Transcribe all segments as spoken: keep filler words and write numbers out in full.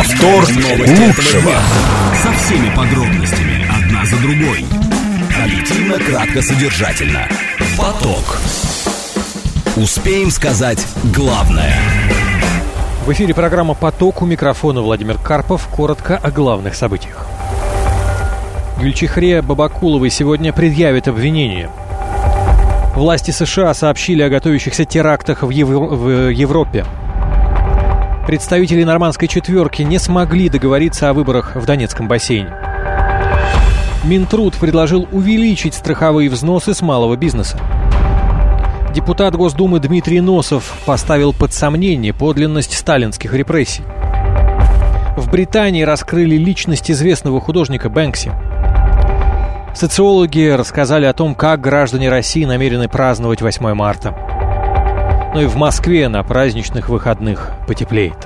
Повтор лучшего. Со всеми подробностями, одна за другой. Объективно, кратко, содержательно. Поток. Успеем сказать главное. В эфире программа «Поток», у микрофона Владимир Карпов. Коротко о главных событиях. Гюльчихре Бабакуловой сегодня предъявят обвинение. Власти США сообщили о готовящихся терактах в, Ев... в Европе. Представители нормандской четверки не смогли договориться о выборах в Донецком бассейне. Минтруд предложил увеличить страховые взносы с малого бизнеса. Депутат Госдумы Дмитрий Носов поставил под сомнение подлинность сталинских репрессий. В Британии раскрыли личность известного художника Бэнкси. Социологи рассказали о том, как граждане России намерены праздновать восьмое марта. Ну и в Москве на праздничных выходных потеплеет.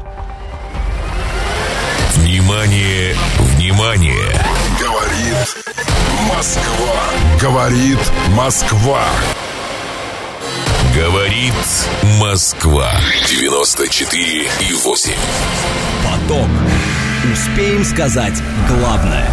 Внимание, внимание! Говорит Москва. Говорит Москва. Говорит Москва. девяносто четыре и восемь. Поток. Успеем сказать главное.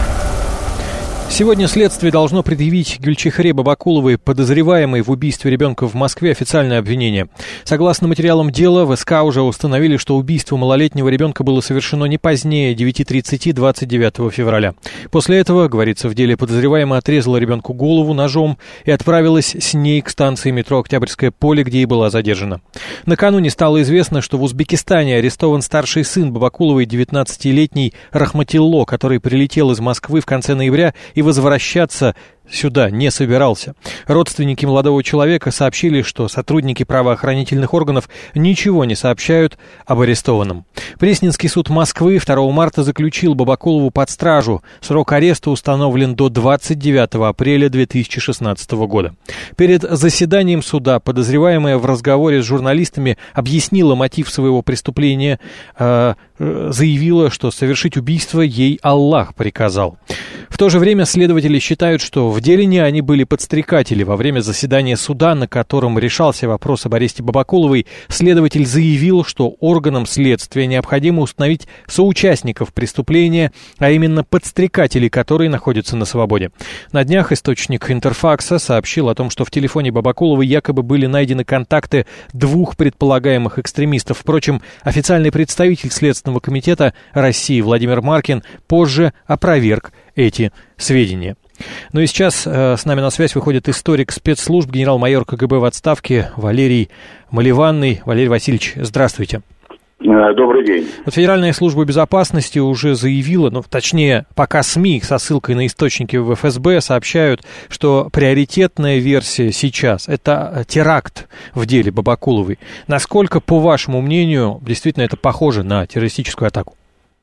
Сегодня следствие должно предъявить Гюльчихре Бабакуловой, подозреваемой в убийстве ребенка в Москве, официальное обвинение. Согласно материалам дела, в СК уже установили, что убийство малолетнего ребенка было совершено не позднее девяти тридцати двадцать девятого февраля. После этого, говорится в деле, подозреваемая отрезала ребенку голову ножом и отправилась с ней к станции метро «Октябрьское поле», где и была задержана. Накануне стало известно, что в Узбекистане арестован старший сын Бабакуловой, девятнадцатилетний Рахматилло, который прилетел из Москвы в конце ноября и возвращаться сюда не собирался. Родственники молодого человека сообщили, что сотрудники правоохранительных органов ничего не сообщают об арестованном. Пресненский суд Москвы второго марта заключил Бабакулову под стражу. Срок ареста установлен до двадцать девятого апреля две тысячи шестнадцатого года. Перед заседанием суда подозреваемая в разговоре с журналистами объяснила мотив своего преступления, э, заявила, что совершить убийство ей Аллах приказал. В то же время следователи считают, что в деле не они были подстрекатели. Во время заседания суда, на котором решался вопрос об аресте Бабакуловой, следователь заявил, что органам следствия необходимо установить соучастников преступления, а именно подстрекателей, которые находятся на свободе. На днях источник Интерфакса сообщил о том, что в телефоне Бабакуловой якобы были найдены контакты двух предполагаемых экстремистов. Впрочем, официальный представитель Следственного комитета России Владимир Маркин позже опроверг эти сведения. Ну и сейчас э, с нами на связь выходит историк спецслужб, генерал-майор КГБ в отставке Валерий Маливанный. Валерий Васильевич, здравствуйте. Добрый день. Вот Федеральная служба безопасности уже заявила, ну, точнее, пока СМИ со ссылкой на источники в эф эс бэ сообщают, что приоритетная версия сейчас – это теракт в деле Бабакуловой. Насколько, по вашему мнению, действительно это похоже на террористическую атаку?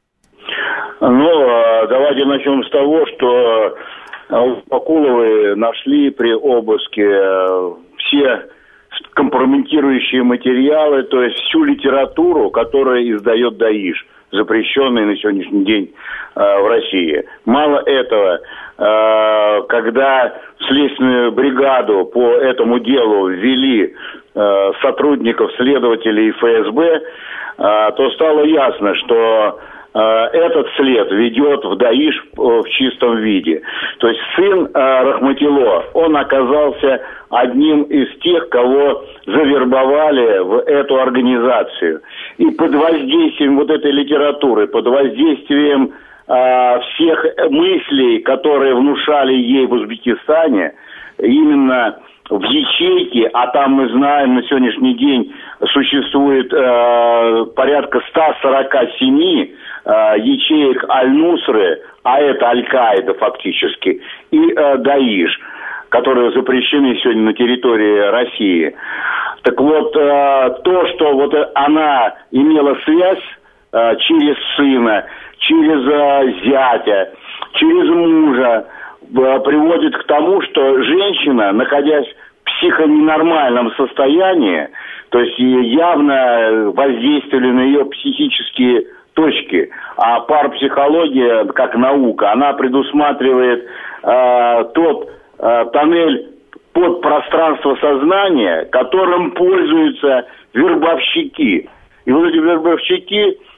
Ну, давайте начнем с того, что у Бабакуловой нашли при обыске все компрометирующие материалы, то есть всю литературу, которую издает ДАИШ, запрещенная на сегодняшний день э, в России. Мало этого, э, когда в следственную бригаду по этому делу ввели э, сотрудников, следователей эф эс бэ, э, то стало ясно, что этот след ведет в ДАИШ в чистом виде. То есть сын Рахматилло, он оказался одним из тех, кого завербовали в эту организацию. И под воздействием вот этой литературы, под воздействием э, всех мыслей, которые внушали ей в Узбекистане, именно в ячейке, а там мы знаем, на сегодняшний день существует э, порядка ста сорока семи э, ячеек Аль-Нусры, а это Аль-Каида фактически, и э, ДАИШ, которые запрещены сегодня на территории России. Так вот, э, то, что вот она имела связь э, через сына, через э, зятя, через мужа, приводит к тому, что женщина, находясь в психоненормальном состоянии, то есть явно воздействовали на ее психические точки, а парапсихология, как наука, она предусматривает э, тот э, тоннель под пространство сознания, которым пользуются вербовщики. И вот эти вербовщики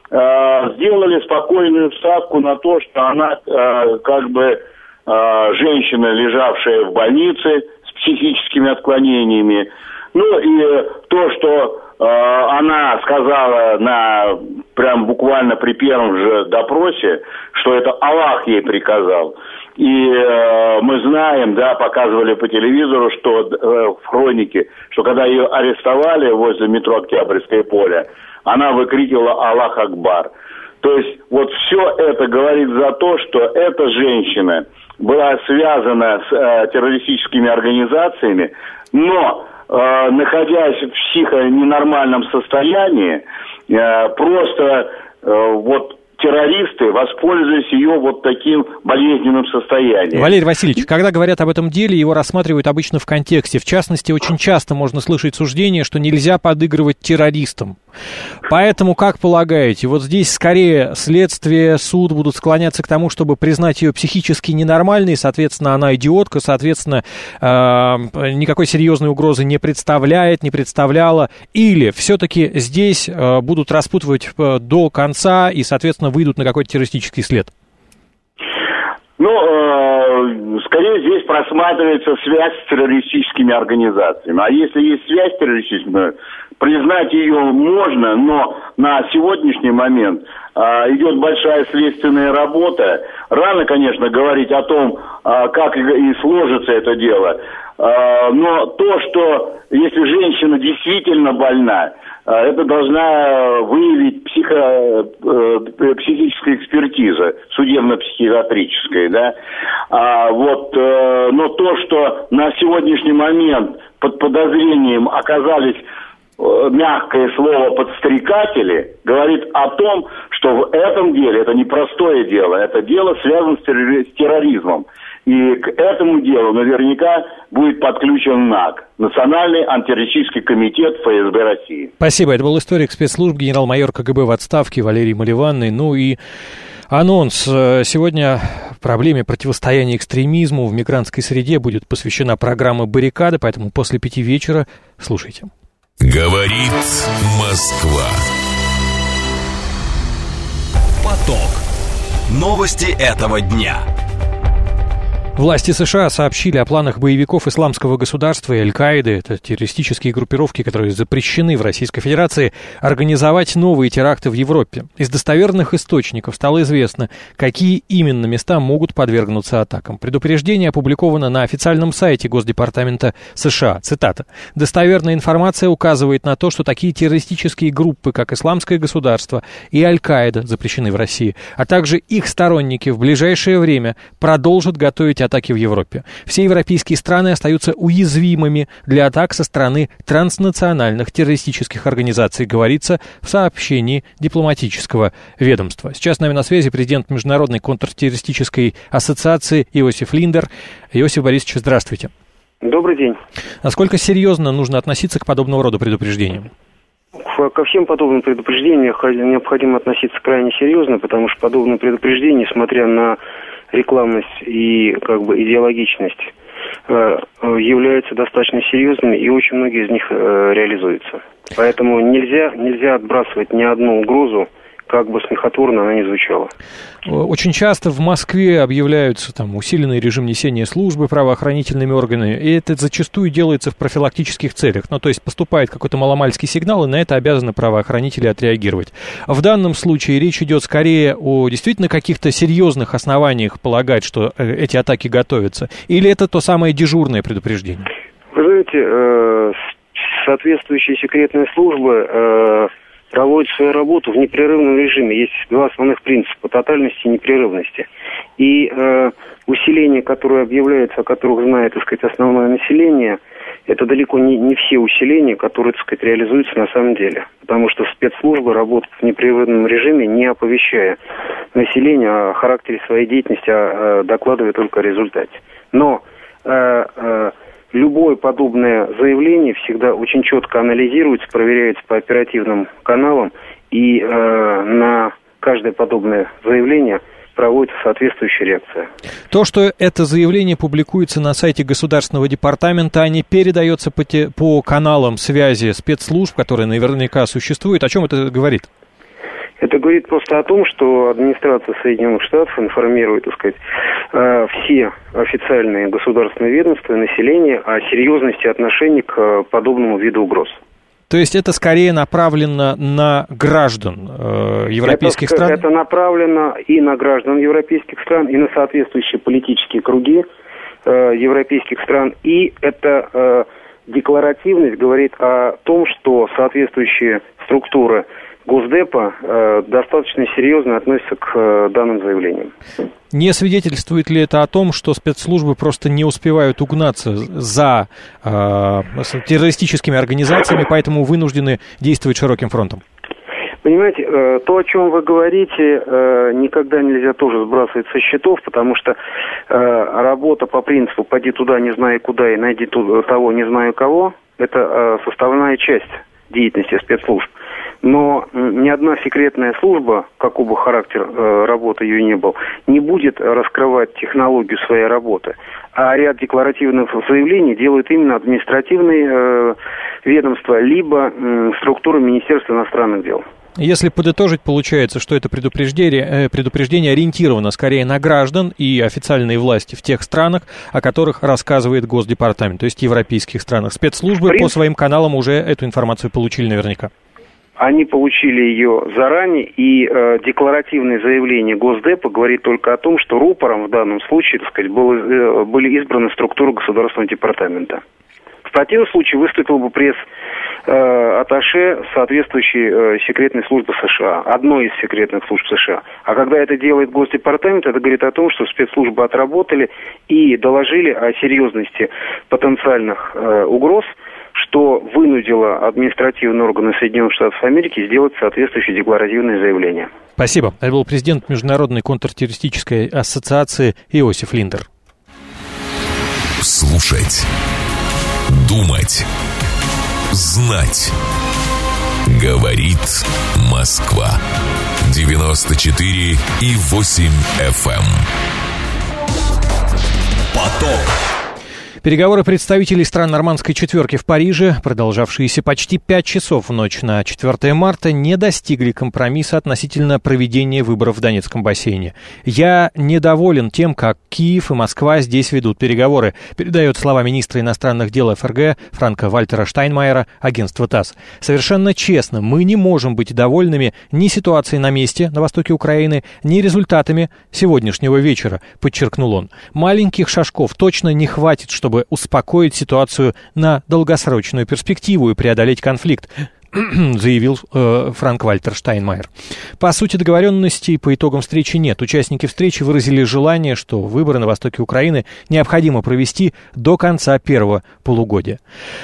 сделали спокойную ставку на то, что она как бы женщина, лежавшая в больнице с психическими отклонениями. Ну и то, что она сказала на прям буквально при первом же допросе, что это Аллах ей приказал. И э, мы знаем, да, показывали по телевизору, что э, в хронике, что когда ее арестовали возле метро Октябрьское поле, она выкрикивала «Аллах Акбар». То есть вот все это говорит за то, что эта женщина была связана с э, террористическими организациями, но э, находясь в психоненормальном состоянии, э, просто э, вот террористы воспользовались ее вот таким болезненным состоянием. Валерий Васильевич, когда говорят об этом деле, его рассматривают обычно в контексте. В частности, очень часто можно слышать суждение, что нельзя подыгрывать террористам. Поэтому, как полагаете, вот здесь скорее следствие, суд будут склоняться к тому, чтобы признать ее психически ненормальной, соответственно, она идиотка, соответственно, э, никакой серьезной угрозы не представляет, не представляла, или все-таки здесь э, будут распутывать до конца и, соответственно, выйдут на какой-то террористический след? Ну, э, скорее здесь просматривается связь с террористическими организациями. А если есть связь террористическая, признать ее можно, но на сегодняшний момент э, идет большая следственная работа. Рано, конечно, говорить о том, э, как и сложится это дело. Э, но то, что если женщина действительно больна, э, это должна выявить психо, э, психическая экспертиза, судебно-психиатрическая, да. А, вот, э, но то, что на сегодняшний момент под подозрением оказались, мягкое слово, подстрекатели, говорит о том, что в этом деле, это не простое дело, это дело связано с терроризмом. И к этому делу наверняка будет подключен НАК, Национальный антитеррористический комитет ФСБ России. Спасибо. Это был историк спецслужб, генерал-майор КГБ в отставке Валерий Маливанный. Ну и анонс. Сегодня проблеме противостояния экстремизму в мигрантской среде будет посвящена программа «Баррикады», поэтому после пяти вечера слушайте. Говорит Москва. Поток. Новости этого дня. Власти США сообщили о планах боевиков Исламского государства и Аль-Каиды, это террористические группировки, которые запрещены в Российской Федерации, организовать новые теракты в Европе. Из достоверных источников стало известно, какие именно места могут подвергнуться атакам. Предупреждение опубликовано на официальном сайте Госдепартамента США. Цитата. «Достоверная информация указывает на то, что такие террористические группы, как Исламское государство и Аль-Каида, запрещены в России, а также их сторонники в ближайшее время продолжат готовить атаки в Европе. Все европейские страны остаются уязвимыми для атак со стороны транснациональных террористических организаций», говорится в сообщении дипломатического ведомства. Сейчас с нами на связи президент Международной контртеррористической ассоциации Иосиф Линдер. Иосиф Борисович, здравствуйте. Добрый день. Насколько серьезно нужно относиться к подобного рода предупреждениям? Ко всем подобным предупреждениям необходимо относиться крайне серьезно, потому что подобные предупреждения, несмотря на рекламность и как бы идеологичность, являются достаточно серьезными, и очень многие из них реализуются. Поэтому нельзя, нельзя отбрасывать ни одну угрозу, как бы смехотворно она ни звучала. Очень часто в Москве объявляются там усиленный режим несения службы правоохранительными органами, и это зачастую делается в профилактических целях. Ну, то есть поступает какой-то маломальский сигнал, и на это обязаны правоохранители отреагировать. В данном случае речь идет скорее о действительно каких-то серьезных основаниях полагать, что эти атаки готовятся, или это то самое дежурное предупреждение? Вы знаете, соответствующие секретные службы проводят свою работу в непрерывном режиме. Есть два основных принципа: тотальности и непрерывности. И э, усиления, которые объявляются, о которых знает, так сказать, основное население, это далеко не, не все усиления, которые, так сказать, реализуются на самом деле. Потому что спецслужбы работают в непрерывном режиме, не оповещая население о характере своей деятельности, а, а докладывая только о результате. Но э, э, любое подобное заявление всегда очень четко анализируется, проверяется по оперативным каналам, и э, на каждое подобное заявление проводится соответствующая реакция. То, что это заявление публикуется на сайте Государственного департамента, а не передается по, те, по каналам связи спецслужб, которые наверняка существуют, о чем это говорит? Это говорит просто о том, что администрация Соединенных Штатов информирует, так сказать, все официальные государственные ведомства и население о серьезности отношений к подобному виду угроз. То есть это скорее направлено на граждан э, европейских это, стран? Это направлено и на граждан европейских стран, и на соответствующие политические круги э, европейских стран. И эта э, декларативность говорит о том, что соответствующие структуры Госдепа э, достаточно серьезно относятся к э, данным заявлениям. Не свидетельствует ли это о том, что спецслужбы просто не успевают угнаться за э, террористическими организациями, поэтому вынуждены действовать широким фронтом? Понимаете, э, то, о чем вы говорите, э, никогда нельзя тоже сбрасывать со счетов, потому что э, работа по принципу «пойди туда, не знаю куда, и найди туда, того, не знаю кого» — это э, составная часть деятельности спецслужб. Но ни одна секретная служба, какого бы характера э, работы ее ни был, не будет раскрывать технологию своей работы. А ряд декларативных заявлений делают именно административные э, ведомства, либо э, структуры Министерства иностранных дел. Если подытожить, получается, что это предупреждение, предупреждение ориентировано скорее на граждан и официальные власти в тех странах, о которых рассказывает Госдепартамент, то есть в европейских странах. Спецслужбы Принцип... по своим каналам уже эту информацию получили наверняка. Они получили ее заранее, и э, декларативное заявление Госдепа говорит только о том, что рупором в данном случае, так сказать, было, э, были избраны структуры Государственного департамента. В противном случае выступил бы пресс-атташе соответствующей э, секретной службы США, одной из секретных служб США. А когда это делает Госдепартамент, это говорит о том, что спецслужбы отработали и доложили о серьезности потенциальных э, угроз, что вынудило административные органы Соединенных Штатов Америки сделать соответствующее декларативное заявление. Спасибо. Это был президент Международной контртеррористической ассоциации Иосиф Линдер. Слушать, думать, знать. Говорит Москва. девяносто четыре и восемь эф эм. Поток. Переговоры представителей стран нормандской четверки в Париже, продолжавшиеся почти пять часов в ночь на четвёртое марта, не достигли компромисса относительно проведения выборов в Донецком бассейне. «Я недоволен тем, как Киев и Москва здесь ведут переговоры», передает слова министра иностранных дел эф эр гэ Франка-Вальтера Штайнмайера агентство ТАСС. «Совершенно честно, мы не можем быть довольными ни ситуацией на месте на востоке Украины, ни результатами сегодняшнего вечера», подчеркнул он. «Маленьких шажков точно не хватит, чтобы чтобы успокоить ситуацию на долгосрочную перспективу и преодолеть конфликт», заявил э, Франк-Вальтер Штайнмайер. По сути, договоренностей по итогам встречи нет. Участники встречи выразили желание, что выборы на востоке Украины необходимо провести до конца первого полугодия.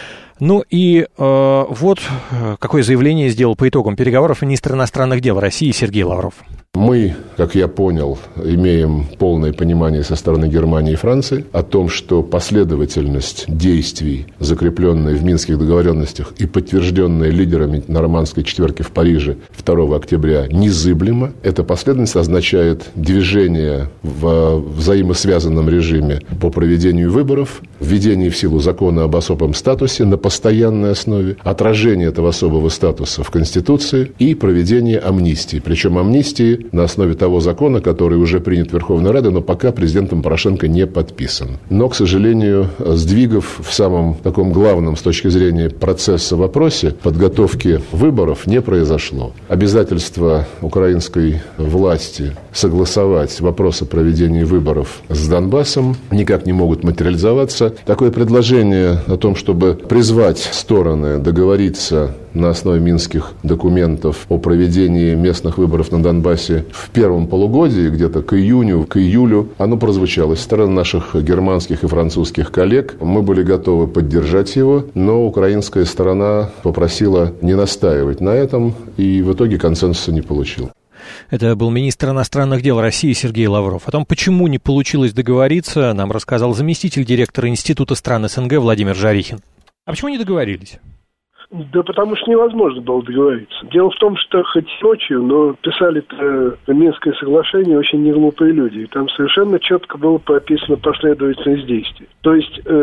Ну и э, вот какое заявление сделал по итогам переговоров министр иностранных дел России Сергей Лавров. Мы, как я понял, имеем полное понимание со стороны Германии и Франции о том, что последовательность действий, закрепленная в Минских договоренностях и подтвержденная лидерами нормандской четверки в Париже второго октября, незыблема. Эта последовательность означает движение в взаимосвязанном режиме по проведению выборов, введение в силу закона об особом статусе на постоянной основе, отражение этого особого статуса в Конституции и проведение амнистии. Причем амнистии на основе того закона, который уже принят Верховной Радой, но пока президентом Порошенко не подписан. Но, к сожалению, сдвигов в самом таком главном с точки зрения процесса вопросе подготовки выборов не произошло. Обязательство украинской власти согласовать вопросы проведения выборов с Донбассом никак не могут материализоваться. Такое предложение о том, чтобы призвать стороны договориться на основе минских документов о проведении местных выборов на Донбассе в первом полугодии, где-то к июню, к июлю, оно прозвучало со стороны наших германских и французских коллег. Мы были готовы поддержать его, но украинская сторона попросила не настаивать на этом, и в итоге консенсуса не получил. Это был министр иностранных дел России Сергей Лавров. О том, почему не получилось договориться, нам рассказал заместитель директора Института стран СНГ Владимир Жарихин. А почему не договорились? Да потому что невозможно было договориться. Дело в том, что хоть ночью, но писали-то Минское соглашение очень неглупые люди. И там совершенно четко было прописана последовательность действий. То есть э,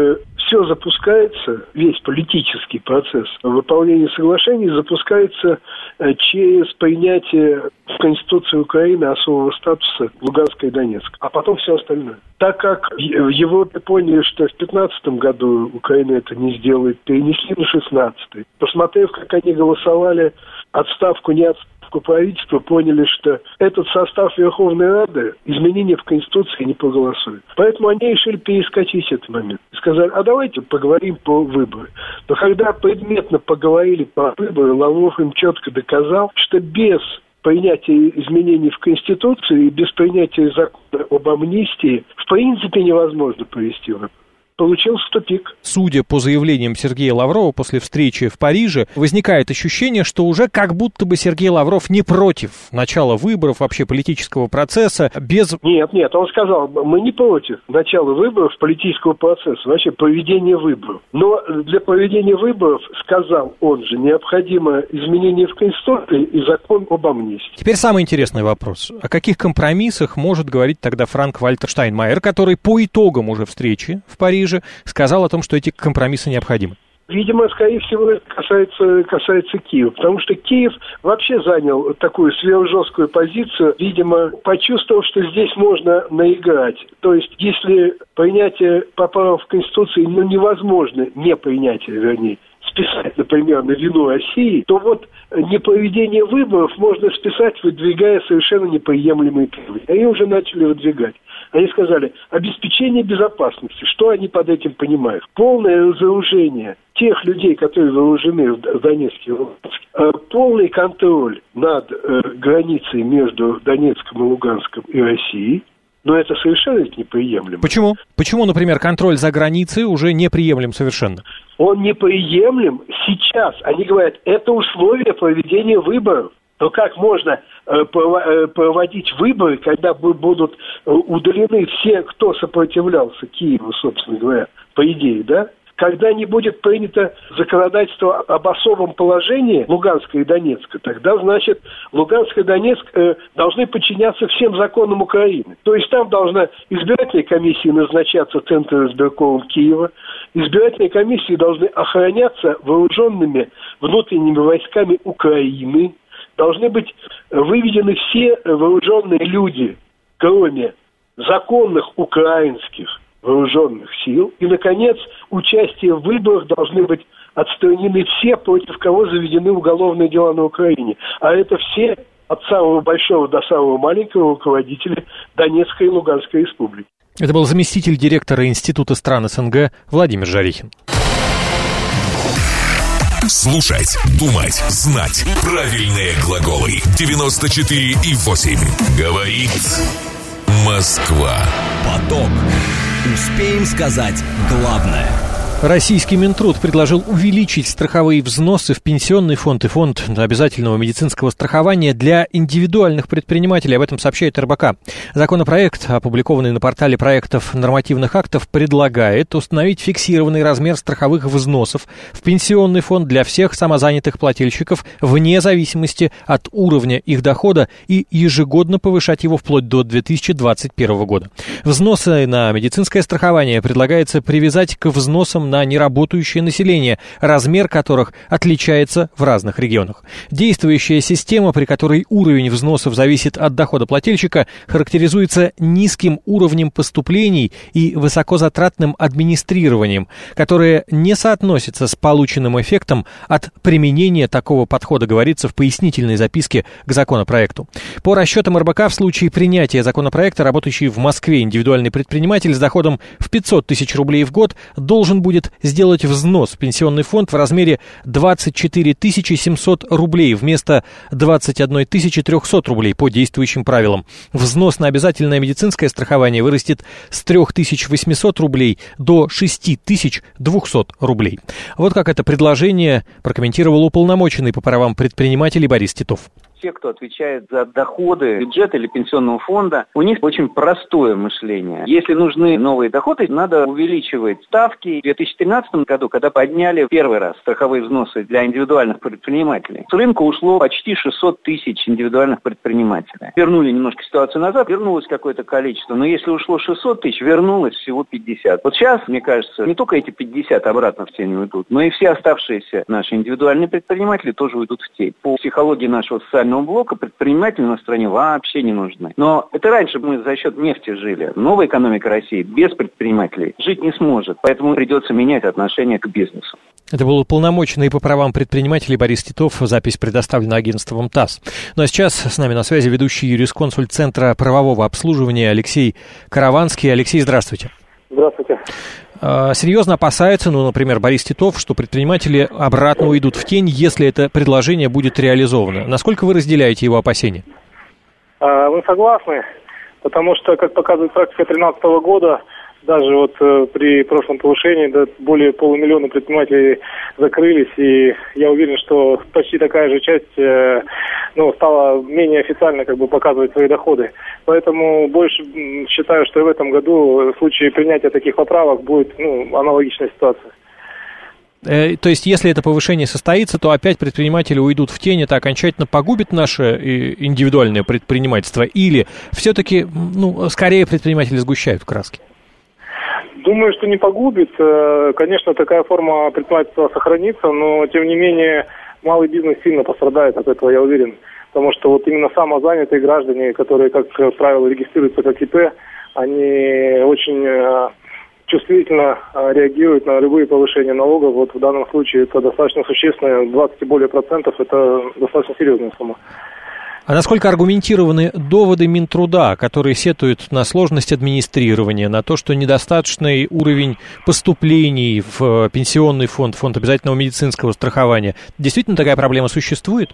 все запускается, весь политический процесс выполнения соглашений запускается через принятие в Конституции Украины особого статуса Луганска и Донецка, а потом все остальное. Так как в Европе поняли, что в пятнадцатом году Украина это не сделает, перенесли на шестнадцатый. Посмотрев, как они голосовали отставку, не отставку правительства, поняли, что этот состав Верховной Рады изменения в Конституции не проголосует. Поэтому они решили перескочить этот момент. И сказали, а давайте поговорим по выборам. Но когда предметно поговорили по выборам, Лавров им четко доказал, что без принятия изменений в Конституции и без принятия закона об амнистии в принципе невозможно провести выборы. Получился тупик. Судя по заявлениям Сергея Лаврова после встречи в Париже, возникает ощущение, что уже как будто бы Сергей Лавров не против начала выборов, вообще политического процесса, без... Нет, нет, он сказал, мы не против начала выборов, политического процесса, вообще проведения выборов. Но для проведения выборов, сказал он же, необходимо изменение в Конституции и закон об амнистии. Теперь самый интересный вопрос. О каких компромиссах может говорить тогда Франк-Вальтер Штайнмайер, который по итогам уже встречи в Париже сказал о том, что эти компромиссы необходимы? Видимо, скорее всего, это касается, касается Киева, потому что Киев вообще занял такую сверхжесткую позицию, видимо, почувствовал, что здесь можно наиграть. То есть, если принятие поправок в Конституции, ну, невозможно, не принятие, вернее, списать, например, на вину России, то вот непроведение выборов можно списать, выдвигая совершенно неприемлемые требования. Они уже начали выдвигать. Они сказали, обеспечение безопасности. Что они под этим понимают? Полное разоружение тех людей, которые вооружены в Донецке и Луганске. Полный контроль над э, границей между Донецком и Луганском и Россией. Но это совершенно неприемлемо. Почему? Почему, например, контроль за границей уже неприемлем совершенно? Он неприемлем сейчас. Они говорят, это условие проведения выборов. Но как можно э, проводить выборы, когда будут удалены все, кто сопротивлялся Киеву, собственно говоря, по идее, да? Когда не будет принято законодательство об особом положении Луганска и Донецка, тогда, значит, Луганск и Донецк э, должны подчиняться всем законам Украины. То есть там должна избирательная комиссия назначаться Центром избиркомом Киева, избирательные комиссии должны охраняться вооруженными внутренними войсками Украины, должны быть выведены все вооруженные люди, кроме законных украинских вооруженных сил. И, наконец, участие в выборах должны быть отстранены все, против кого заведены уголовные дела на Украине. А это все от самого большого до самого маленького руководителя Донецкой и Луганской республики. Это был заместитель директора Института стран СНГ Владимир Жарихин. Слушать, думать, знать. Правильные глаголы. девяносто четыре и восемь. Говорит Москва. Поток. Успеем сказать главное. Российский Минтруд предложил увеличить страховые взносы в пенсионный фонд и фонд обязательного медицинского страхования для индивидуальных предпринимателей. Об этом сообщает эр бэ ка. Законопроект, опубликованный на портале проектов нормативных актов, предлагает установить фиксированный размер страховых взносов в пенсионный фонд для всех самозанятых плательщиков вне зависимости от уровня их дохода и ежегодно повышать его вплоть до две тысячи двадцать первого года. Взносы на медицинское страхование предлагается привязать к взносам на неработающее население, размер которых отличается в разных регионах. Действующая система, при которой уровень взносов зависит от дохода плательщика, характеризуется низким уровнем поступлений и высокозатратным администрированием, которое не соотносится с полученным эффектом от применения такого подхода, говорится в пояснительной записке к законопроекту. По расчетам эр бэ ка, в случае принятия законопроекта, работающий в Москве индивидуальный предприниматель с доходом в пятьсот тысяч рублей в год должен будет сделать взнос в пенсионный фонд в размере двадцать четыре тысячи семьсот рублей вместо двадцать одна тысяча триста рублей по действующим правилам. Взнос на обязательное медицинское страхование вырастет с три тысячи восемьсот рублей до шесть тысяч двести рублей. Вот как это предложение прокомментировал уполномоченный по правам предпринимателей Борис Титов. те, кто отвечает за доходы бюджета или пенсионного фонда, у них очень простое мышление. Если нужны новые доходы, надо увеличивать ставки. В две тысячи тринадцатом году, когда подняли первый раз страховые взносы для индивидуальных предпринимателей, с рынка ушло почти шестьсот тысяч индивидуальных предпринимателей. Вернули немножко ситуацию назад, вернулось какое-то количество, но если ушло шестьсот тысяч, вернулось всего пятьдесят. Вот сейчас, мне кажется, не только эти пятьдесят обратно в тень уйдут, но и все оставшиеся наши индивидуальные предприниматели тоже уйдут в тень. По психологии нашего социального блока предприниматели на стране вообще не нужны. Но это раньше мы за счет нефти жили. Новая экономика России без предпринимателей жить не сможет, поэтому придется менять отношение к бизнесу. Это был уполномоченный по правам предпринимателей Борис Титов. Запись предоставлена агентством ТАСС. Ну а сейчас с нами на связи ведущий юрисконсульт Центра правового обслуживания Алексей Караванский. Алексей, здравствуйте. Здравствуйте. Серьезно опасается, ну, например, Борис Титов, что предприниматели обратно уйдут в тень, если это предложение будет реализовано. Насколько вы разделяете его опасения? Мы согласны, потому что, как показывает практика две тысячи тринадцатого года, даже вот э, при прошлом повышении да, более полумиллиона предпринимателей закрылись, и я уверен, что почти такая же часть э, ну, стала менее официально как бы показывать свои доходы. Поэтому больше м, считаю, что и в этом году в случае принятия таких поправок будет ну, аналогичная ситуация. Э, то есть, если это повышение состоится, то опять предприниматели уйдут в тень, это окончательно погубит наше э, индивидуальное предпринимательство? Или все-таки, ну, скорее предприниматели сгущают краски? Думаю, что не погубит. Конечно, такая форма предпринимательства сохранится, но, тем не менее, малый бизнес сильно пострадает от этого, я уверен. Потому что вот именно самозанятые граждане, которые, как правило, регистрируются как ИП, они очень чувствительно реагируют на любые повышения налогов. Вот в данном случае это достаточно существенно, двадцать и более процентов, это достаточно серьезная сумма. А насколько аргументированы доводы Минтруда, которые сетуют на сложность администрирования, на то, что недостаточный уровень поступлений в пенсионный фонд, фонд обязательного медицинского страхования? Действительно такая проблема существует?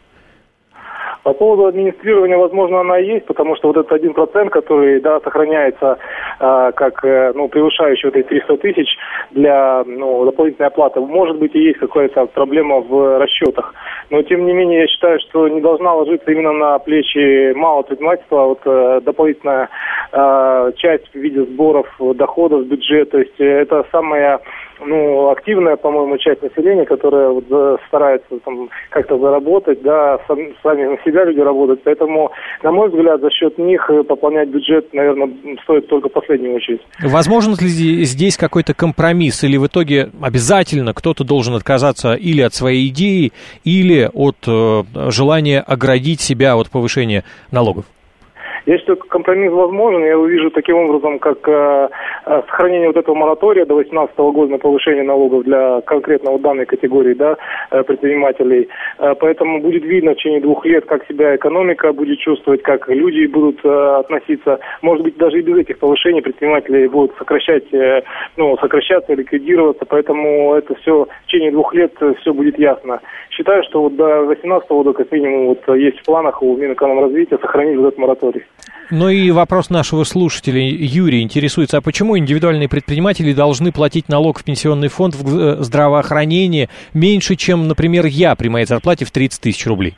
По поводу администрирования, возможно, она и есть, потому что вот этот один процент, который, да, сохраняется э, как, э, ну, превышающий вот эти триста тысяч для, ну, дополнительной оплаты, может быть, и есть какая-то проблема в расчетах. Но, тем не менее, я считаю, что не должна ложиться именно на плечи малого предпринимательства вот, э, дополнительная э, часть в виде сборов доходов в бюджет. То есть это самая, ну, активная, по-моему, часть населения, которая вот, старается там, как-то заработать, да, сам, сами на себя люди работают. Поэтому, на мой взгляд, за счет них пополнять бюджет, наверное, стоит только в последнюю очередь. Возможно ли здесь какой-то компромисс? Или в итоге обязательно кто-то должен отказаться или от своей идеи, или от э, желания оградить себя от повышения налогов? Если только компромисс возможен, я его вижу таким образом, как э, сохранение вот этого моратория до две тысячи восемнадцатого года на повышение налогов для конкретно вот данной категории, да, предпринимателей. Э, поэтому будет видно в течение двух лет, как себя экономика будет чувствовать, как люди будут э, относиться. Может быть, даже и без этих повышений предприниматели будут сокращать, э, ну, сокращаться, ликвидироваться. Поэтому это все в течение двух лет все будет ясно. Считаю, что вот до две тысячи восемнадцатого года, как минимум, вот есть в планах у Минэкономразвития сохранить вот этот мораторий. Ну и вопрос нашего слушателя Юрий интересуется, а почему индивидуальные предприниматели должны платить налог в пенсионный фонд в здравоохранение меньше, чем, например, я при моей зарплате в тридцать тысяч рублей?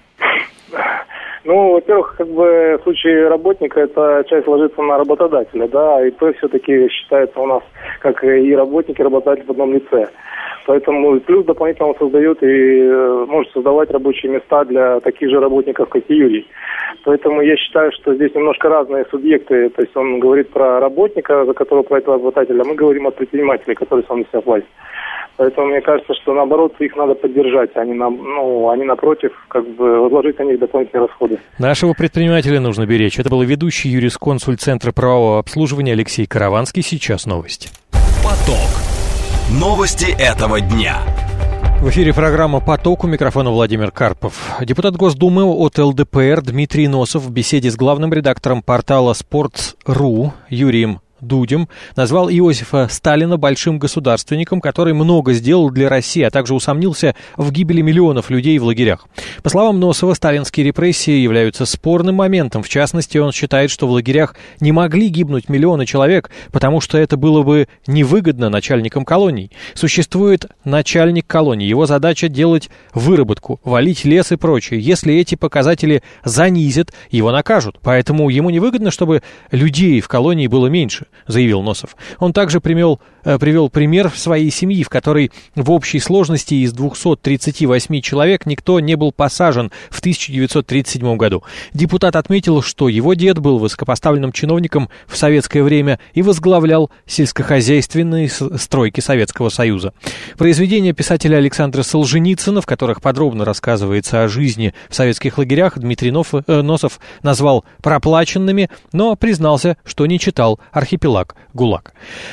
Ну, во-первых, как бы в случае работника эта часть ложится на работодателя, да, и ИП все-таки считается у нас как и работник, и работодатель в одном лице. Поэтому плюс дополнительно он создает и э, может создавать рабочие места для таких же работников, как и Юрий. Поэтому я считаю, что здесь немножко разные субъекты. То есть он говорит про работника, за которого платит работодатель, а мы говорим о предпринимателе, который сам на себя платит. Поэтому мне кажется, что наоборот их надо поддержать, а не, на, ну, а не напротив, как бы возложить на них дополнительные расходы. Нашего предпринимателя нужно беречь. Это был ведущий юрисконсульт Центра правового обслуживания Алексей Караванский. Сейчас новости. Поток. Новости этого дня. В эфире программа «Поток», у микрофона Владимир Карпов. Депутат Госдумы от ЛДПР Дмитрий Носов в беседе с главным редактором портала Sports точка ру Юрием Дудем назвал Иосифа Сталина большим государственником, который много сделал для России, а также усомнился в гибели миллионов людей в лагерях. По словам Носова, сталинские репрессии являются спорным моментом. В частности, он считает, что в лагерях не могли гибнуть миллионы человек, потому что это было бы невыгодно начальникам колоний. Существует начальник колонии. Его задача делать выработку, валить лес и прочее. Если эти показатели занизят, его накажут. Поэтому ему невыгодно, чтобы людей в колонии было меньше, заявил Носов. Он также привел, э, привел пример своей семьи, в которой в общей сложности из двухсот тридцати восьми человек никто не был посажен в тысяча девятьсот тридцать седьмом году. Депутат отметил, что его дед был высокопоставленным чиновником в советское время и возглавлял сельскохозяйственные стройки Советского Союза. Произведения писателя Александра Солженицына, в которых подробно рассказывается о жизни в советских лагерях, Дмитрий Носов назвал проплаченными, но признался, что не читал «Архипелаг ГУЛАГ».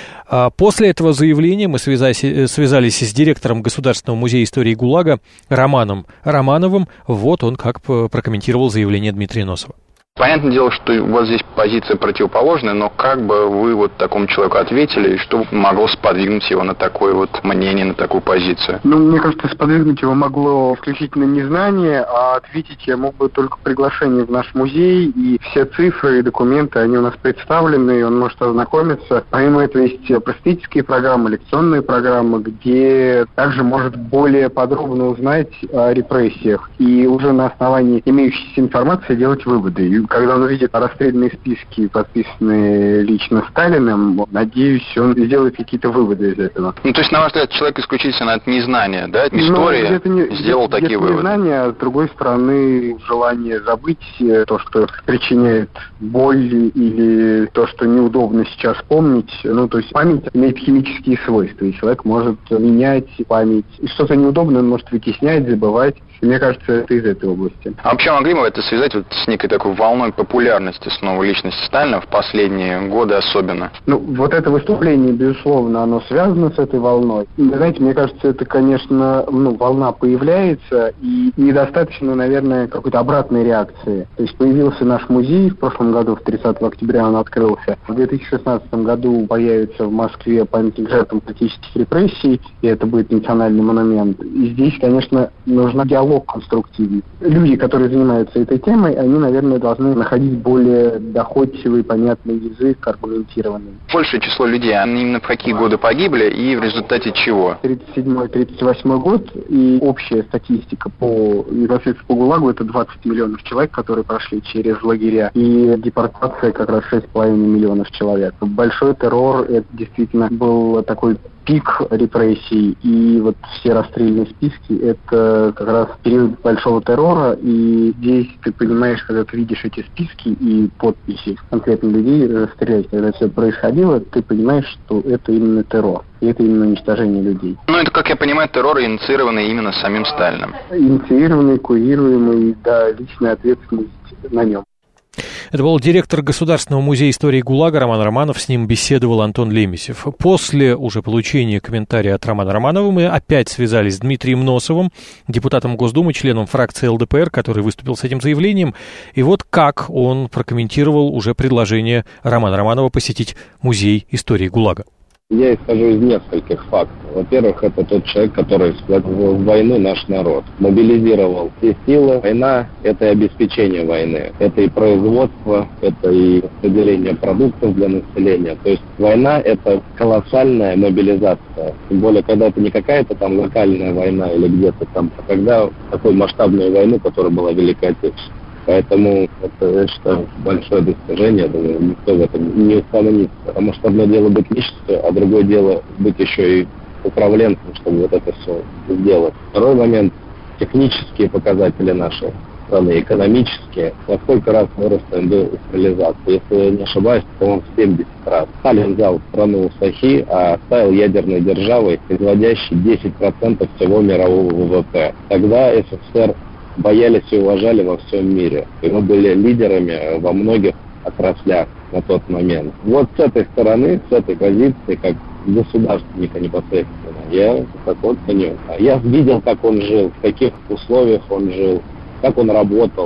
После этого заявления мы связались, связались с директором Государственного музея истории ГУЛАГа Романом Романовым. Вот он как прокомментировал заявление Дмитрия Носова. Понятное дело, что у вас здесь позиция противоположная, но как бы вы вот такому человеку ответили, и что могло сподвигнуть его на такое вот мнение, на такую позицию? Ну, мне кажется, сподвигнуть его могло исключительно незнание, а ответить я мог бы только приглашение в наш музей, и все цифры и документы, они у нас представлены, и он может ознакомиться. Помимо этого есть просветительские программы, лекционные программы, где также может более подробно узнать о репрессиях и уже на основании имеющейся информации делать выводы. И когда он увидит расстрельные списки, подписанные лично Сталиным, надеюсь, он сделает какие-то выводы из этого. Ну, то есть, на ваш взгляд, человек исключительно от незнания, да, от истории не, сделал где, такие выводы? Незнание, а с другой стороны, желание забыть то, что причиняет боль, или то, что неудобно сейчас помнить. Ну, то есть, память имеет химические свойства, и человек может менять память. И что-то неудобное он может вытеснять, забывать. И мне кажется, это из этой области. А вообще могли бы это связать вот с некой такой волной популярности снова личности Сталина в последние годы особенно? Ну, вот это выступление, безусловно, оно связано с этой волной. И, знаете, мне кажется, это, конечно, ну, волна появляется, и недостаточно, наверное, какой-то обратной реакции. То есть появился наш музей в прошлом году, в тридцатого октября он открылся. В две тысячи шестнадцатом году появится в Москве памятник жертвам политических репрессий, и это будет национальный монумент. И здесь, конечно, нужна диалог конструктивный. Люди, которые занимаются этой темой, они, наверное, должны находить более доходчивый, понятный язык, аргументированный. Большее число людей, они именно в какие годы погибли и в результате чего? тридцать седьмой тридцать восьмой год, и общая статистика по непосредственно по ГУЛАГу — это двадцать миллионов человек, которые прошли через лагеря, и депортация как раз шесть с половиной миллионов человек. Большой террор — это действительно был такой пик репрессий, и вот все расстрельные списки — это как раз период большого террора, и здесь ты понимаешь, когда ты видишь эти списки и подписи конкретных людей расстрелять, когда все происходило, ты понимаешь, что это именно террор, и это именно уничтожение людей. Ну, это, как я понимаю, террор инициированный именно самим Сталиным. Инициированный, курируемый, да, личная ответственность на нем. Это был директор Государственного музея истории ГУЛАГа Роман Романов, с ним беседовал Антон Лемесев. После уже получения комментария от Романа Романова мы опять связались с Дмитрием Носовым, депутатом Госдумы, членом фракции эл дэ пэ эр, который выступил с этим заявлением. И вот как он прокомментировал уже предложение Романа Романова посетить музей истории ГУЛАГа. Я исхожу из нескольких фактов. Во-первых, это тот человек, который сплотил в войну наш народ, мобилизировал все силы. Война – это и обеспечение войны, это и производство, это и распределение продуктов для населения. То есть война – это колоссальная мобилизация. Тем более, когда это не какая-то там локальная война или где-то там, а когда такую масштабную войну, которая была Великая Отечественная. Поэтому это, я считаю, большое достижение, я думаю, никто в этом не усомнится. Потому что одно дело быть личностью, а другое дело быть еще и управленцем, чтобы вот это все сделать. Второй момент – технические показатели нашей страны, экономические. Во сколько раз выросла индустриализация? Если я не ошибаюсь, то он в семьдесят раз. Сталин взял страну Сахи, а оставил ядерной державой, производящей десять процентов всего мирового вэ вэ пэ. Тогда эс эс эс эр боялись и уважали во всем мире. И мы были лидерами во многих отраслях на тот момент. Вот с этой стороны, с этой позиции, как государственника непосредственно, я такой ценю. Я видел, как он жил, в каких условиях он жил, как он работал,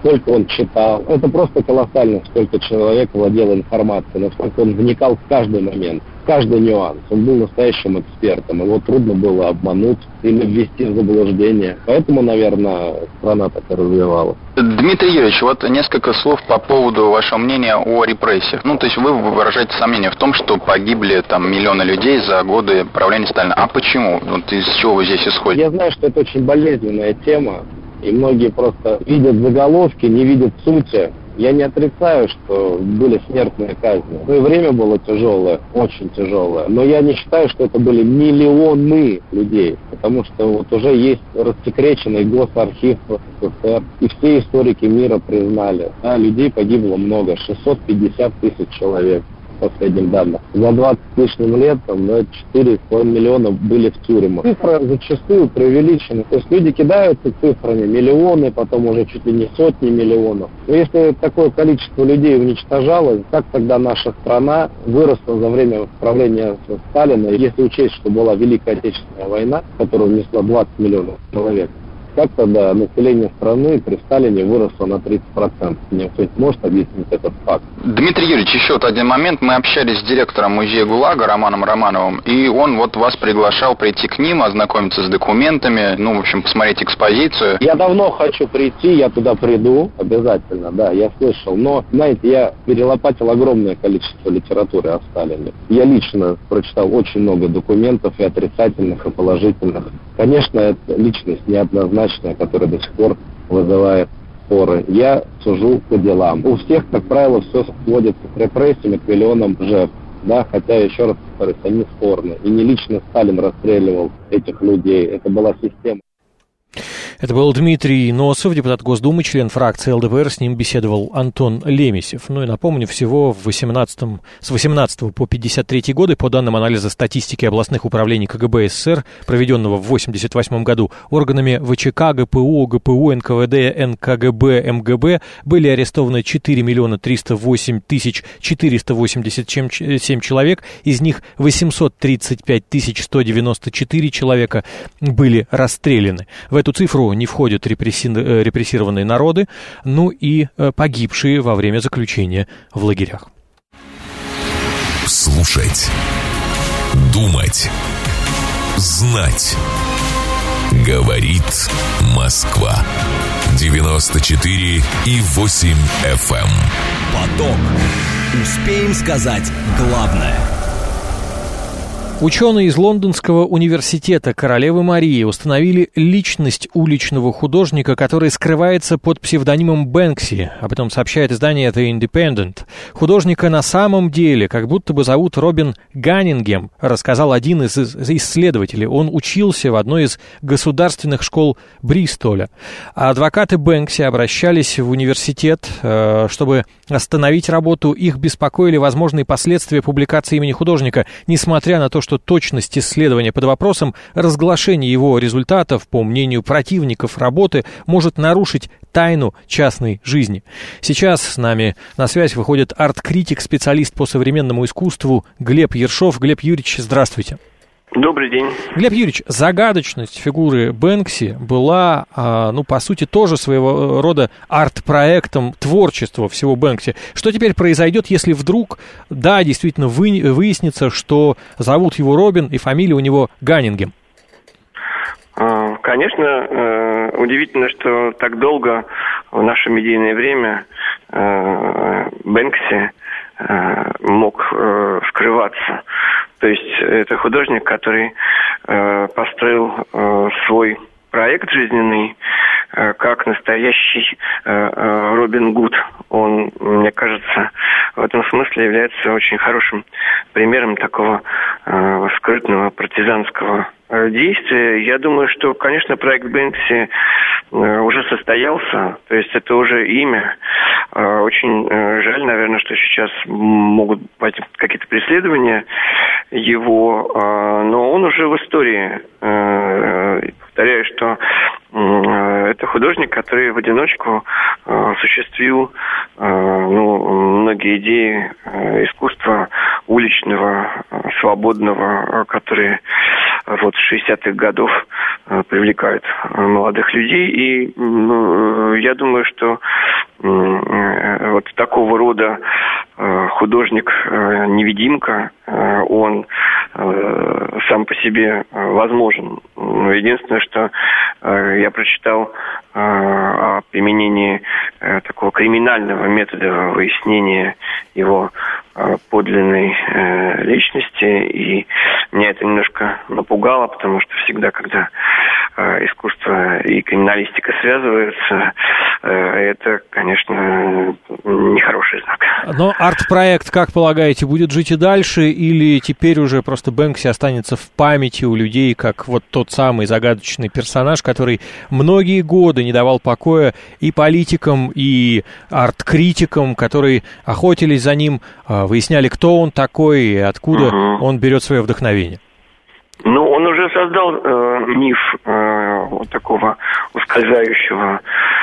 сколько он читал. Это просто колоссально, сколько человек владел информацией, насколько он вникал в каждый момент, в каждый нюанс. Он был настоящим экспертом, его трудно было обмануть или ввести в заблуждение. Поэтому, наверное, страна так и развивалась. Дмитрий Юрьевич, вот несколько слов по поводу вашего мнения о репрессиях. Ну, то есть вы выражаете сомнение в том, что погибли там миллионы людей за годы правления Сталина. А почему? Вот из чего вы здесь исходите? Я знаю, что это очень болезненная тема, и многие просто видят заголовки, не видят сути. Я не отрицаю, что были смертные казни. Ну и время было тяжелое, очень тяжелое. Но я не считаю, что это были миллионы людей. Потому что вот уже есть рассекреченный госархив СССР. И все историки мира признали. Да, людей погибло много, шестьсот пятьдесят тысяч человек. По последним данным. За двадцать с лишним лет там, да, четыре с половиной миллиона были в тюрьмах. Цифры зачастую преувеличены. То есть люди кидаются цифрами, миллионы, потом уже чуть ли не сотни миллионов. Но если такое количество людей уничтожалось, как тогда наша страна выросла за время правления Сталина, если учесть, что была Великая Отечественная война, которая унесла двадцать миллионов человек? Как тогда население страны при Сталине выросло на тридцать процентов? Мне кто-нибудь может объяснить этот факт? Дмитрий Юрьевич, еще вот один момент. Мы общались с директором музея ГУЛАГа Романом Романовым, и он вот вас приглашал прийти к ним, ознакомиться с документами, ну, в общем, посмотреть экспозицию. Я давно хочу прийти, я туда приду, обязательно, да, я слышал. Но, знаете, я перелопатил огромное количество литературы о Сталине. Я лично прочитал очень много документов, и отрицательных, и положительных. Конечно, это личность неоднозначная, которая до сих пор вызывает споры. Я сужу по делам. У всех, как правило, все сводится к репрессиям, к миллионам жертв. Да, хотя, еще раз повторюсь, они спорны. И не лично Сталин расстреливал этих людей. Это была система. Это был Дмитрий Носов, депутат Госдумы, член фракции эл дэ пэ эр. С ним беседовал Антон Лемесев. Ну и напомню, всего в восемнадцатом, с восемнадцатого по пятьдесят третий годы, по данным анализа статистики областных управлений ка гэ бэ эс эс эс эр, проведенного в восемьдесят восьмом году, органами вэ че ка, гэ пэ у, гэ пэ у, эн ка вэ дэ, эн ка гэ бэ, эм гэ бэ были арестованы четыре миллиона триста восемь тысяч четыреста восемьдесят семь человек, из них восемьсот тридцать пять тысяч сто девяносто четыре человека были расстреляны. В эту цифру не входят репресси... репрессированные народы, ну и погибшие во время заключения в лагерях. Слушать, думать, знать. Говорит Москва. девяносто четыре и восемь эф эм. Поток. Успеем сказать главное. Ученые из Лондонского университета Королевы Марии установили личность уличного художника, который скрывается под псевдонимом Бэнкси. Об этом сообщает издание The Independent. Художника на самом деле как будто бы зовут Робин Ганнингем, рассказал один из исследователей. Он учился в одной из государственных школ Бристоля. А адвокаты Бэнкси обращались в университет, чтобы остановить работу. Их беспокоили возможные последствия публикации имени художника, несмотря на то, что точность исследования под вопросом, разглашение его результатов, по мнению противников работы, может нарушить тайну частной жизни. Сейчас с нами на связь выходит арт-критик, специалист по современному искусству Глеб Ершов. Глеб Юрьевич, здравствуйте. Добрый день. Глеб Юрьевич, загадочность фигуры Бэнкси была, ну, по сути, тоже своего рода арт-проектом творчества всего Бэнкси. Что теперь произойдет, если вдруг, да, действительно вы, выяснится, что зовут его Робин и фамилия у него Ганнингем? Конечно, удивительно, что так долго в наше медийное время Бэнкси мог скрываться. То есть это художник, который э, построил э, свой проект жизненный э, как настоящий э, э, Робин Гуд. Он, мне кажется, в этом смысле является очень хорошим примером такого э, скрытного партизанского э, действия. Я думаю, что, конечно, проект Бэнкси э, уже состоялся, то есть это уже имя. Э, очень э, жаль, наверное, что сейчас могут быть какие-то преследования его, но он уже в истории. Повторяю, что это художник, который в одиночку осуществил ну, многие идеи искусства уличного, свободного, которые вот с шестидесятых годов привлекают молодых людей. И ну, я думаю, что вот такого рода художник-невидимка, он сам по себе возможен. Но единственное, что я прочитал о применении такого криминального метода выяснения его подлинной личности, и меня это немножко напугало, потому что всегда, когда искусство и криминалистика связываются, это, конечно, нехороший знак. Но арт-проект, как полагаете, будет жить и дальше, или теперь уже просто Бэнкси останется в памяти у людей, как вот тот самый загадочный персонаж, который многие годы не давал покоя и политикам, и арт-критикам, которые охотились за ним, выясняли, кто он такой и откуда угу. он берет свое вдохновение? Ну, он уже создал э, миф э, вот такого ускользающего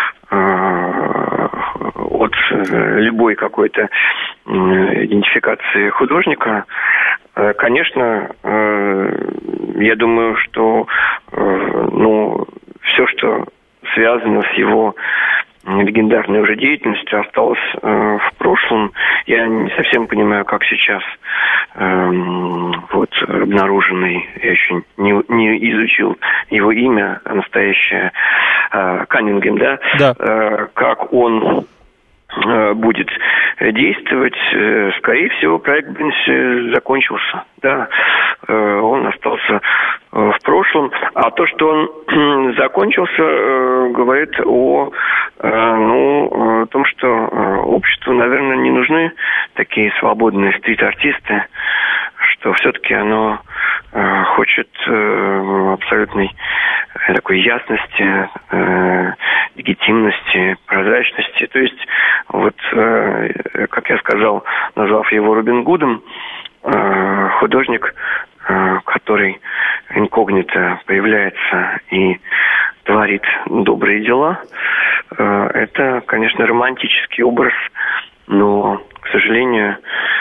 э, от э, любой какой-то э, идентификации художника. Э, конечно, э, я думаю, что э, ну, все, что связано с его легендарной уже деятельностью, осталось э, в прошлом. Я не совсем понимаю, как сейчас э, вот обнаруженный, я еще не, не изучил его имя настоящее, э, Каннингем, да, да. Э, как он э, будет действовать. Э, скорее всего, проект Бэнкси закончился, да, э, он остался в прошлом, а то, что он закончился, э, говорит о, э, ну, о том, что э, обществу, наверное, не нужны такие свободные стрит-артисты, что все-таки оно э, хочет э, абсолютной э, такой ясности, э, легитимности, прозрачности. То есть, вот, э, как я сказал, назвав его Робин Гудом, э, художник, э, который инкогнито появляется и творит добрые дела, э, это, конечно, романтический образ, но, к сожалению,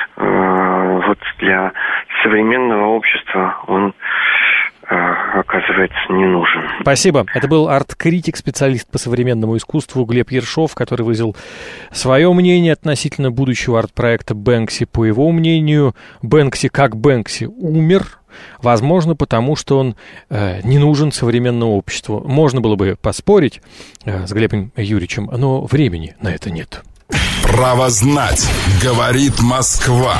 э, вот для современного общества он э, оказывается не нужен. Спасибо. Это был арт-критик, специалист по современному искусству Глеб Ершов, который выразил свое мнение относительно будущего арт-проекта Бэнкси. По его мнению, Бэнкси как Бэнкси умер. Возможно, потому что он э, не нужен современному обществу. Можно было бы поспорить э, с Глебом Юрьевичем, но времени на это нет. Право знать, говорит Москва.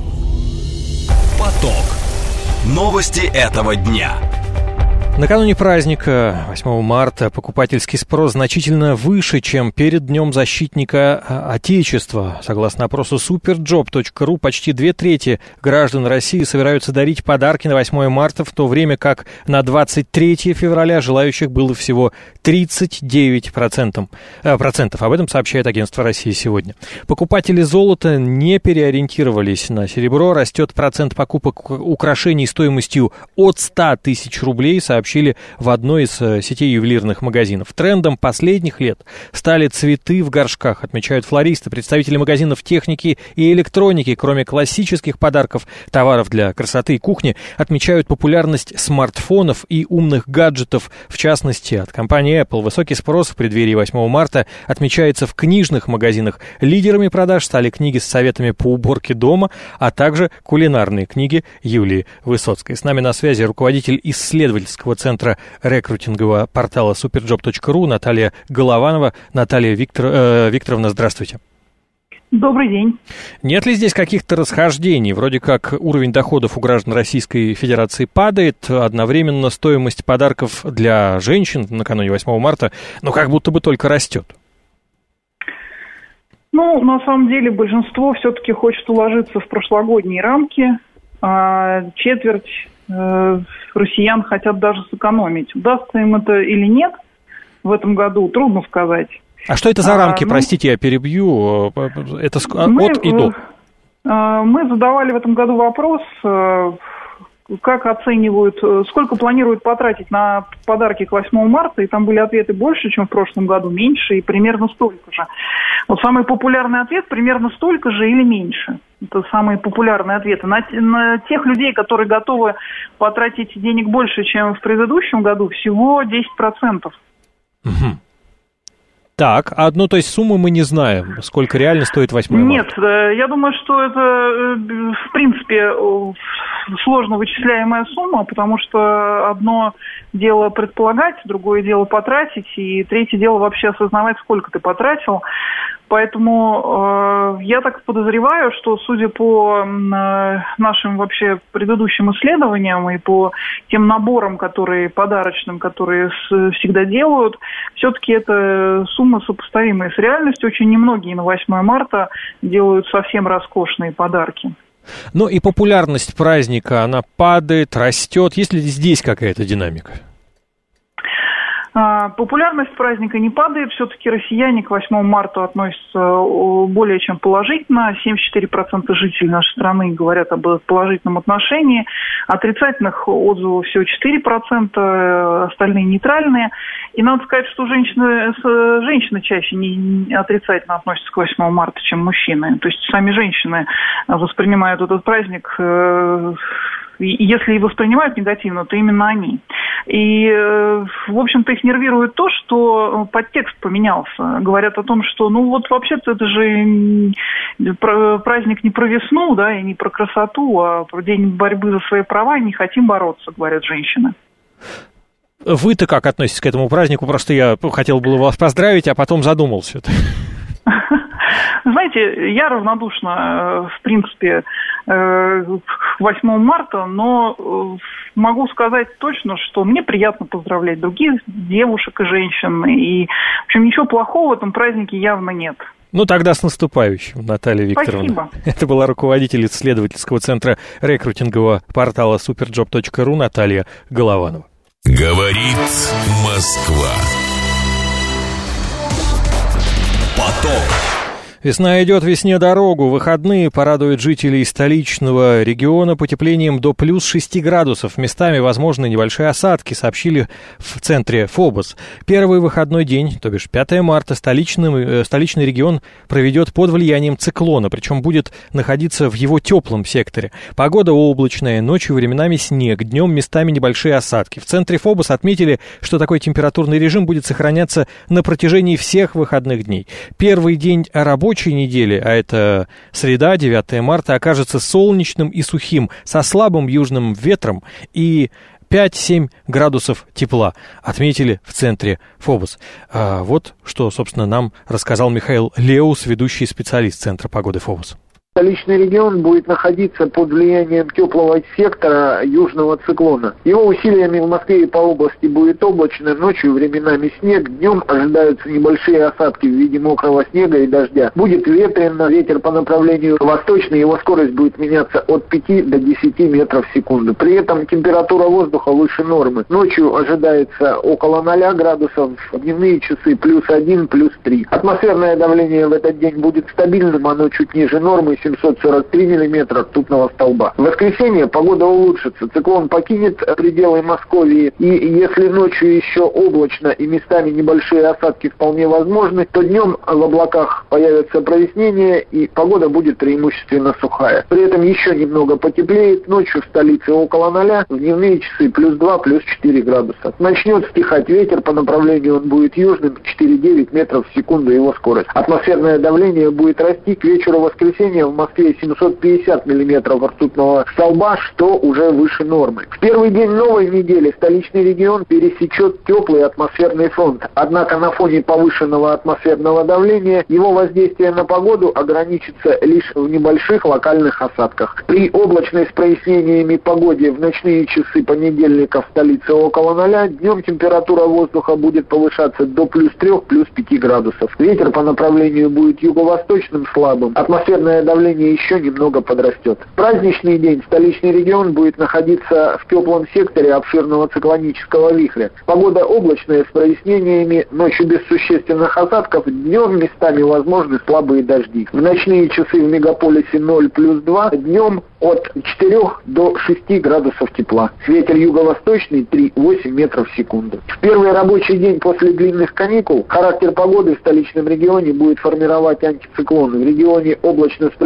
Поток. Новости этого дня. Накануне праздника, восьмого марта, покупательский спрос значительно выше, чем перед Днем защитника Отечества. Согласно опросу суперджоп точка ру, почти две трети граждан России собираются дарить подарки на восьмое марта, в то время как на двадцать третье февраля желающих было всего тридцать девять процентов. процентов. Об этом сообщает агентство «Россия сегодня». Покупатели золота не переориентировались на серебро. Растет процент покупок украшений стоимостью от ста тысяч рублей, сообщили в одной из сетей ювелирных магазинов. Трендом последних лет стали цветы в горшках, отмечают флористы. Представители магазинов техники и электроники, кроме классических подарков, товаров для красоты и кухни, отмечают популярность смартфонов и умных гаджетов, в частности, от компании Apple. Высокий спрос в преддверии восьмого марта отмечается в книжных магазинах. Лидерами продаж стали книги с советами по уборке дома, а также кулинарные книги Юлии Высоцкой. С нами на связи руководитель исследовательского центра рекрутингового портала суперджоп точка ру Наталья Голованова. Наталья Виктор, э, Викторовна, здравствуйте. Добрый день. Нет ли здесь каких-то расхождений? Вроде как уровень доходов у граждан Российской Федерации падает, одновременно стоимость подарков для женщин накануне восьмого марта, ну, как будто бы только растет. Ну, на самом деле, большинство все-таки хочет уложиться в прошлогодние рамки, а четверть э, россиян хотят даже сэкономить. Удастся им это или нет в этом году, трудно сказать. А что это за рамки, а, ну, простите, я перебью, это мы, от и до? Мы задавали в этом году вопрос, как оценивают, сколько планируют потратить на подарки к восьмому марта, и там были ответы больше, чем в прошлом году, меньше, и примерно столько же. Вот самый популярный ответ примерно столько же или меньше. Это самые популярные ответы. На, на тех людей, которые готовы потратить денег больше, чем в предыдущем году, всего десять процентов. Угу. Так, одну, то есть сумму мы не знаем, сколько реально стоит восьмое марта. Нет, я думаю, что это, в принципе, сложно вычисляемая сумма, потому что одно дело предполагать, другое дело потратить, и третье дело вообще осознавать, сколько ты потратил. Поэтому э, я так подозреваю, что, судя по э, нашим вообще предыдущим исследованиям и по тем наборам, которые подарочным, которые с, всегда делают, все-таки это суммы сопоставимые с реальностью. Очень немногие на восьмое марта делают совсем роскошные подарки. Ну и популярность праздника, она падает, растет. Есть ли здесь какая-то динамика? Популярность праздника не падает, все-таки россияне к восьмому марта относятся более чем положительно. семьдесят четыре процента жителей нашей страны говорят об положительном отношении. Отрицательных отзывов всего четыре процента, остальные нейтральные. И надо сказать, что женщины, женщины чаще не отрицательно относятся к восьмому марта, чем мужчины. То есть сами женщины воспринимают этот праздник, если и воспринимают негативно, то именно они. И, в общем-то, их нервирует то, что подтекст поменялся. Говорят о том, что, ну, вот вообще-то это же праздник не про весну, да, и не про красоту, а про день борьбы за свои права, не хотим бороться, говорят женщины. Вы-то как относитесь к этому празднику? Просто я хотел было вас поздравить, а потом задумался. Знаете, я равнодушна, в принципе, к восьмому марта, но могу сказать точно, что мне приятно поздравлять других девушек и женщин. И, в общем, ничего плохого в этом празднике явно нет. Ну, тогда с наступающим, Наталья Викторовна. Спасибо. Это была руководитель исследовательского центра рекрутингового портала суперджоп точка ру Наталья Голованова. Говорит Москва. Поток. Весна идет, весне дорогу. Выходные порадуют жителей столичного региона потеплением до плюс шести градусов. Местами возможны небольшие осадки, сообщили в центре ФОБОС. Первый выходной день, то бишь пятое марта, столичный, э, столичный регион проведет под влиянием циклона, причем будет находиться в его теплом секторе. Погода облачная, ночью временами снег, днем местами небольшие осадки. В центре ФОБОС отметили, что такой температурный режим будет сохраняться на протяжении всех выходных дней. Первый день рабочей недели, а это среда, девятое марта, окажется солнечным и сухим, со слабым южным ветром и пять-семь градусов тепла, отметили в центре ФОБОС. А вот что, собственно, нам рассказал Михаил Леус, ведущий специалист Центра погоды ФОБОС. Столичный регион будет находиться под влиянием теплого сектора южного циклона. Его усилиями в Москве и по области будет облачно, ночью временами снег, днем ожидаются небольшие осадки в виде мокрого снега и дождя. Будет ветрено, ветер по направлению восточный, его скорость будет меняться от пяти до десяти метров в секунду. При этом температура воздуха выше нормы. Ночью ожидается около ноля градусов, в дневные часы плюс один, плюс три. Атмосферное давление в этот день будет стабильным, оно чуть ниже нормы, семьсот сорок три миллиметра ртутного столба. В воскресенье погода улучшится. Циклон покинет пределы Московии, и если ночью еще облачно и местами небольшие осадки вполне возможны, то днем в облаках появятся прояснения, и погода будет преимущественно сухая. При этом еще немного потеплеет. Ночью в столице около ноля, в дневные часы плюс два, плюс четыре градуса. Начнет стихать ветер, по направлению он будет южным, четыре-девять метров в секунду его скорость. Атмосферное давление будет расти. К вечеру воскресенья в Москве семьсот пятьдесят миллиметров ртутного столба, что уже выше нормы. В первый день новой недели столичный регион пересечет теплый атмосферный фронт. Однако на фоне повышенного атмосферного давления его воздействие на погоду ограничится лишь в небольших локальных осадках. При облачной с прояснениями погоде в ночные часы понедельника в столице около ноля, днем температура воздуха будет повышаться до плюс трех, плюс пяти градусов. Ветер по направлению будет юго-восточным слабым. Атмосферное давление еще немного подрастет. В праздничный день столичный регион будет находиться в теплом секторе обширного циклонического вихря. Погода облачная с прояснениями, ночью без существенных осадков, днем местами возможны слабые дожди. В ночные часы в мегаполисе ноль плюс два, днем от четырёх до шести градусов тепла. Ветер юго-восточный три-восемь метров в секунду. В первый рабочий день после длинных каникул характер погоды в столичном регионе будет формировать антициклон. В регионе облачно с прояснениями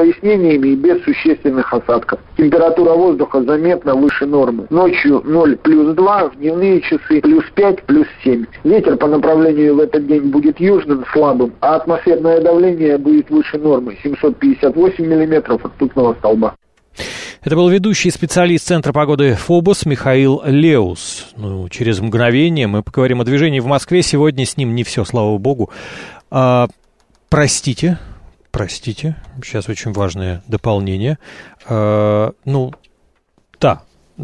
прояснениями и без существенных осадков. Температура воздуха заметно выше нормы. Ночью ноль плюс два, в дневные часы плюс пять, плюс семь. Ветер по направлению в этот день будет южным, слабым, а атмосферное давление будет выше нормы, семьсот пятьдесят восемь миллиметров ртутного столба. Это был ведущий специалист Центра погоды ФОБОС Михаил Леус. Ну, через мгновение мы поговорим о движении в Москве. Сегодня с ним не все, слава богу. А, простите, простите, сейчас очень важное дополнение. А, ну, да,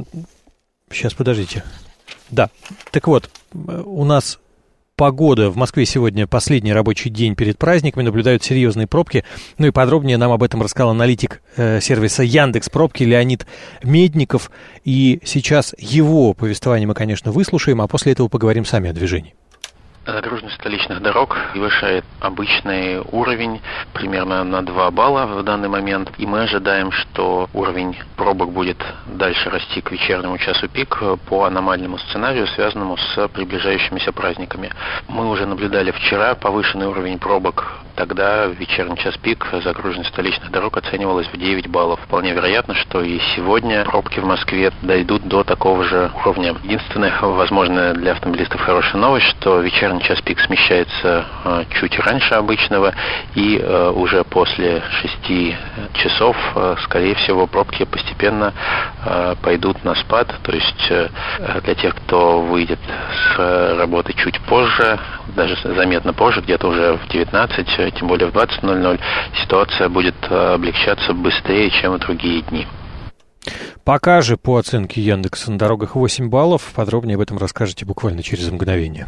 сейчас, подождите. Да, так вот, у нас... Погода в Москве сегодня последний рабочий день перед праздниками, наблюдают серьезные пробки. Ну и подробнее нам об этом рассказал аналитик э, сервиса Яндекс.Пробки Леонид Медников. И сейчас его повествование мы, конечно, выслушаем, а после этого поговорим сами о движении. Загруженность столичных дорог превышает обычный уровень примерно на два балла в данный момент. И мы ожидаем, что уровень пробок будет дальше расти к вечернему часу пик по аномальному сценарию, связанному с приближающимися праздниками. Мы уже наблюдали вчера повышенный уровень пробок. Тогда в вечерний час пик загруженность столичных дорог оценивалась в девять баллов. Вполне вероятно, что и сегодня пробки в Москве дойдут до такого же уровня. Единственная возможная для автомобилистов хорошая новость, что вечерний час пик смещается э, чуть раньше обычного, и э, уже после шести часов, э, скорее всего, пробки постепенно э, пойдут на спад. То есть э, для тех, кто выйдет с работы чуть позже, даже заметно позже, где-то уже в девятнадцать, тем более в двадцать ноль ноль, ситуация будет э, облегчаться быстрее, чем в другие дни. Пока же, по оценке Яндекса, на дорогах восемь баллов. Подробнее об этом расскажете буквально через мгновение.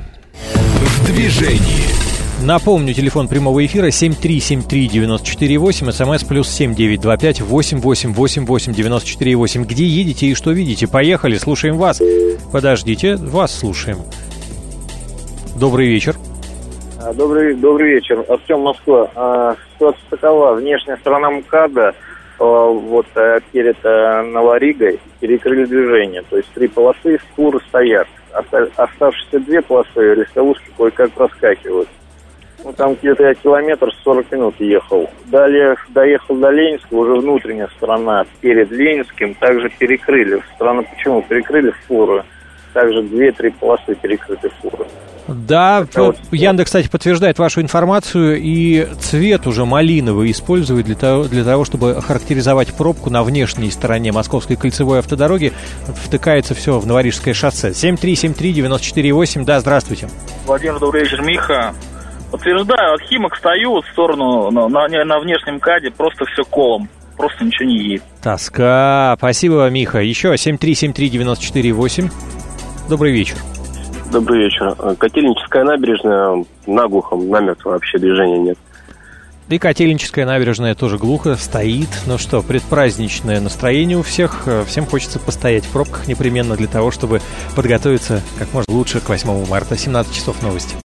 В движении. Напомню, телефон прямого эфира семь три семь три девять четыре восемь, смс плюс семь девять два пять восемь восемь восемь восемь девять четыре восемь. Где едете и что видите? Поехали, слушаем вас. Подождите, вас слушааем. Добрый вечер. Добрый, добрый вечер. Артем, Москва. А, ситуация такова. Внешняя сторона МКАДа вот перед Новоригой перекрыли движение. То есть три полосы, фуры стоят. Оставшиеся две полосы легковушки кое-как проскакивают. Ну, там где-то я километр сорок минут ехал. Далее доехал до Ленинского, уже внутренняя сторона перед Ленинским также перекрыли. Страна почему? Перекрыли фуры. Также две-три полосы перекрыты фуры. Да, вот Яндекс, кстати, подтверждает вашу информацию, и цвет уже малиновый использует для того, для того, чтобы охарактеризовать пробку на внешней стороне Московской кольцевой автодороги. Втыкается все в Новорижское шоссе. семь три семь три девять четыре восемь. Да, здравствуйте. Владимир, добрый вечер, Миха. Подтверждаю, от Химок стою в сторону, на, на, на внешнем КАДе, просто все колом. Просто ничего не едет. Тоска. Спасибо вам, Миха. Еще семь три семь три девять четыре восемь. Добрый вечер. Добрый вечер. Котельническая набережная наглухо, намертво вообще движения нет. И Котельническая набережная тоже глухо стоит. Ну что, предпраздничное настроение у всех. Всем хочется постоять в пробках непременно для того, чтобы подготовиться как можно лучше к восьмому марта. семнадцать часов новости.